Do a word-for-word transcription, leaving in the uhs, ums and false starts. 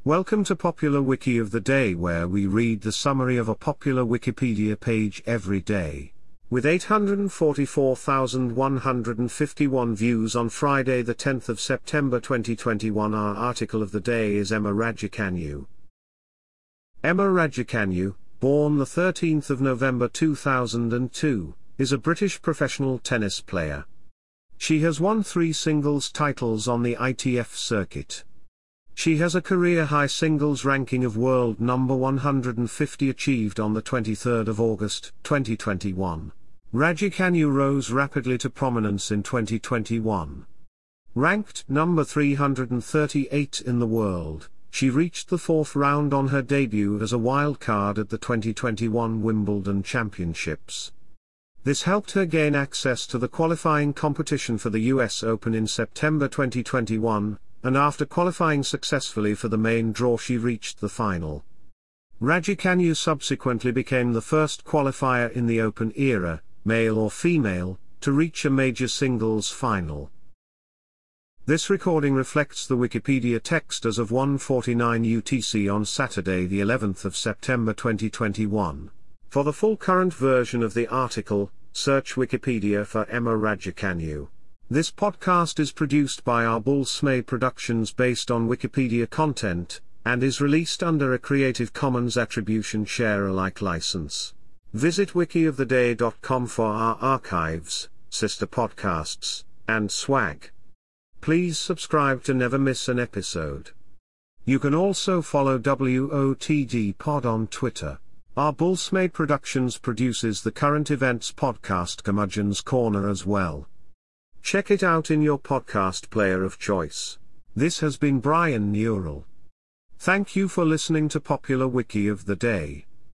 Welcome to Popular Wiki of the Day, where we read the summary of a popular Wikipedia page every day. With eight hundred forty-four thousand one hundred fifty-one views on Friday the tenth of September twenty twenty-one, our article of the day is Emma Raducanu. Emma Raducanu, born the thirteenth of November two thousand two, is a British professional tennis player. She has won three singles titles on the I T F circuit. She has a career-high singles ranking of world number one hundred fifty achieved on the twenty-third of August, twenty twenty-one. Raducanu rose rapidly to prominence in twenty twenty-one. Ranked number three hundred thirty-eight in the world, she reached the fourth round on her debut as a wild card at the twenty twenty-one Wimbledon Championships. This helped her gain access to the qualifying competition for the U S Open in September twenty twenty-one, and after qualifying successfully for the main draw she reached the final. Raducanu subsequently became the first qualifier in the Open era, male or female, to reach a major singles final. This recording reflects the Wikipedia text as of one forty-nine U T C on Saturday the eleventh of September twenty twenty-one. For the full current version of the article, search Wikipedia for Emma Raducanu. This podcast is produced by Arbulsmay Productions based on Wikipedia content, and is released under a Creative Commons Attribution Share Alike license. Visit wiki of the day dot com for our archives, sister podcasts, and swag. Please subscribe to never miss an episode. You can also follow W O T D Pod on Twitter. Arbulsmay Productions produces the current events podcast Curmudgeon's Corner as well. Check it out in your podcast player of choice. This has been Brian Neural. Thank you for listening to Popular Wiki of the Day.